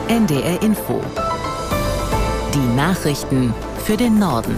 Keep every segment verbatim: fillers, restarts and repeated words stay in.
N D R Info. Die Nachrichten für den Norden.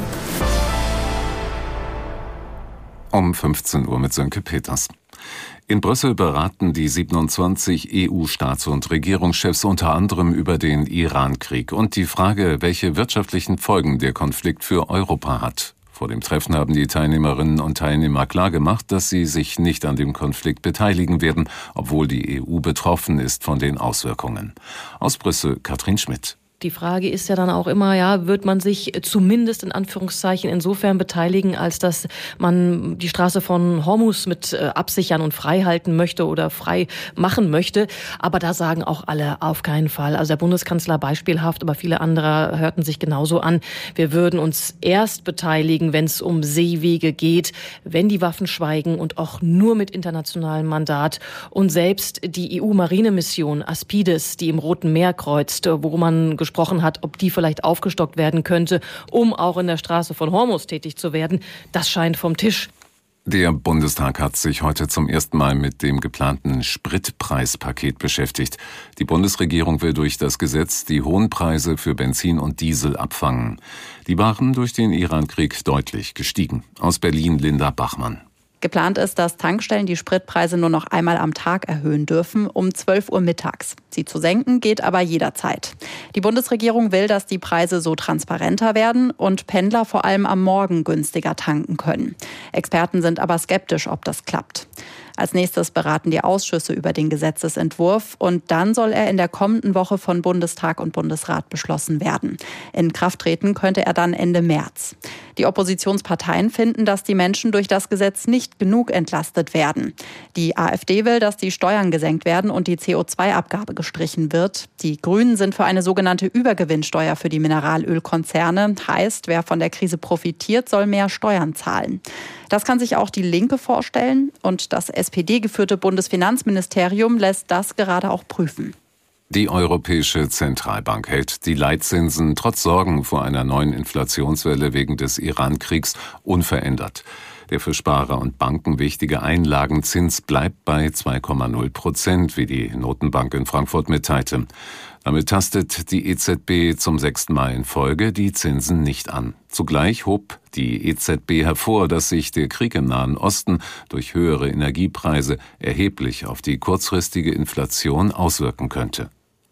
Um fünfzehn Uhr mit Sönke Peters. In Brüssel beraten die siebenundzwanzig E U-Staats- und Regierungschefs unter anderem über den Iran-Krieg und die Frage, welche wirtschaftlichen Folgen der Konflikt für Europa hat. Vor dem Treffen haben die Teilnehmerinnen und Teilnehmer klargemacht, dass sie sich nicht an dem Konflikt beteiligen werden, obwohl die E U betroffen ist von den Auswirkungen. Aus Brüssel, Katrin Schmidt. Die Frage ist ja dann auch immer, ja, wird man sich zumindest in Anführungszeichen insofern beteiligen, als dass man die Straße von Hormuz mit äh, absichern und frei halten möchte oder frei machen möchte. Aber da sagen auch alle auf keinen Fall. Also der Bundeskanzler beispielhaft, aber viele andere hörten sich genauso an. Wir würden uns erst beteiligen, wenn es um Seewege geht, wenn die Waffen schweigen und auch nur mit internationalem Mandat. Und selbst die E U-Marinemission Aspides, die im Roten Meer kreuzt, wo man gesprochen hat, ob die vielleicht aufgestockt werden könnte, um auch in der Straße von Hormuz tätig zu werden, das scheint vom Tisch. Der Bundestag hat sich heute zum ersten Mal mit dem geplanten Spritpreispaket beschäftigt. Die Bundesregierung will durch das Gesetz die hohen Preise für Benzin und Diesel abfangen. Die waren durch den Iran-Krieg deutlich gestiegen. Aus Berlin Linda Bachmann. Geplant ist, dass Tankstellen die Spritpreise nur noch einmal am Tag erhöhen dürfen, um zwölf Uhr mittags. Sie zu senken geht aber jederzeit. Die Bundesregierung will, dass die Preise so transparenter werden und Pendler vor allem am Morgen günstiger tanken können. Experten sind aber skeptisch, ob das klappt. Als nächstes beraten die Ausschüsse über den Gesetzesentwurf und dann soll er in der kommenden Woche von Bundestag und Bundesrat beschlossen werden. In Kraft treten könnte er dann Ende März. Die Oppositionsparteien finden, dass die Menschen durch das Gesetz nicht genug entlastet werden. Die AfD will, dass die Steuern gesenkt werden und die C O zwei Abgabe gestrichen wird. Die Grünen sind für eine sogenannte Übergewinnsteuer für die Mineralölkonzerne. Heißt, wer von der Krise profitiert, soll mehr Steuern zahlen. Das kann sich auch die Linke vorstellen und das S P D-geführte Bundesfinanzministerium lässt das gerade auch prüfen. Die Europäische Zentralbank hält die Leitzinsen trotz Sorgen vor einer neuen Inflationswelle wegen des Iran-Kriegs unverändert. Der für Sparer und Banken wichtige Einlagenzins bleibt bei zwei Komma null Prozent, wie die Notenbank in Frankfurt mitteilte. Damit tastet die E Z B zum sechsten Mal in Folge die Zinsen nicht an. Zugleich hob die E Z B hervor, dass sich der Krieg im Nahen Osten durch höhere Energiepreise erheblich auf die kurzfristige Inflation auswirken könnte.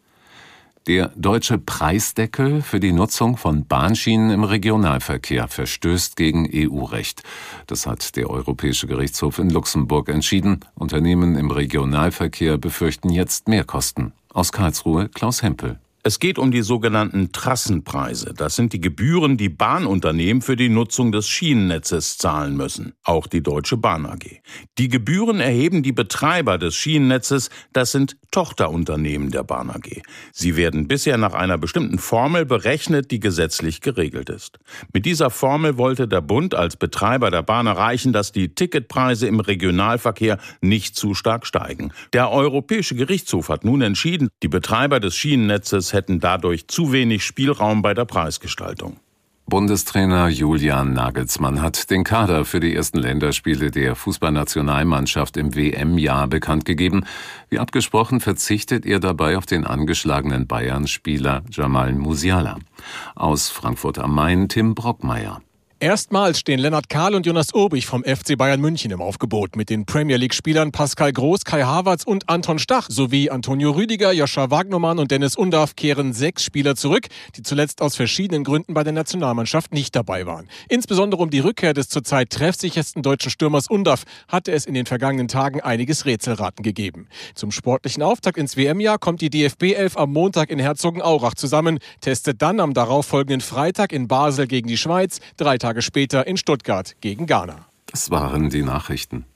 Der deutsche Preisdeckel für die Nutzung von Bahnschienen im Regionalverkehr verstößt gegen E U-Recht. Das hat der Europäische Gerichtshof in Luxemburg entschieden. Unternehmen im Regionalverkehr befürchten jetzt Mehrkosten. Aus Karlsruhe Klaus Hempel. Es geht um die sogenannten Trassenpreise. Das sind die Gebühren, die Bahnunternehmen für die Nutzung des Schienennetzes zahlen müssen. Auch die Deutsche Bahn A G. Die Gebühren erheben die Betreiber des Schienennetzes. Das sind Tochterunternehmen der Bahn A G. Sie werden bisher nach einer bestimmten Formel berechnet, die gesetzlich geregelt ist. Mit dieser Formel wollte der Bund als Betreiber der Bahn erreichen, dass die Ticketpreise im Regionalverkehr nicht zu stark steigen. Der Europäische Gerichtshof hat nun entschieden, die Betreiber des Schienennetzes hätten dadurch zu wenig Spielraum bei der Preisgestaltung. Bundestrainer Julian Nagelsmann hat den Kader für die ersten Länderspiele der Fußballnationalmannschaft im W M-Jahr bekannt gegeben. Wie abgesprochen verzichtet er dabei auf den angeschlagenen Bayern-Spieler Jamal Musiala. Aus Frankfurt am Main Tim Brockmeier. Erstmals stehen Lennart Kahl und Jonas Urbich vom F C Bayern München im Aufgebot mit den Premier-League-Spielern Pascal Groß, Kai Havertz und Anton Stach sowie Antonio Rüdiger, Joscha Wagnermann und Dennis Undaff kehren sechs Spieler zurück, die zuletzt aus verschiedenen Gründen bei der Nationalmannschaft nicht dabei waren. Insbesondere um die Rückkehr des zurzeit treffsichersten deutschen Stürmers Undaff hatte es in den vergangenen Tagen einiges Rätselraten gegeben. Zum sportlichen Auftakt ins W M-Jahr kommt die D F B-Elf am Montag in Herzogenaurach zusammen, testet dann am darauffolgenden Freitag in Basel gegen die Schweiz, drei Tage später in Stuttgart gegen Ghana. Das waren die Nachrichten.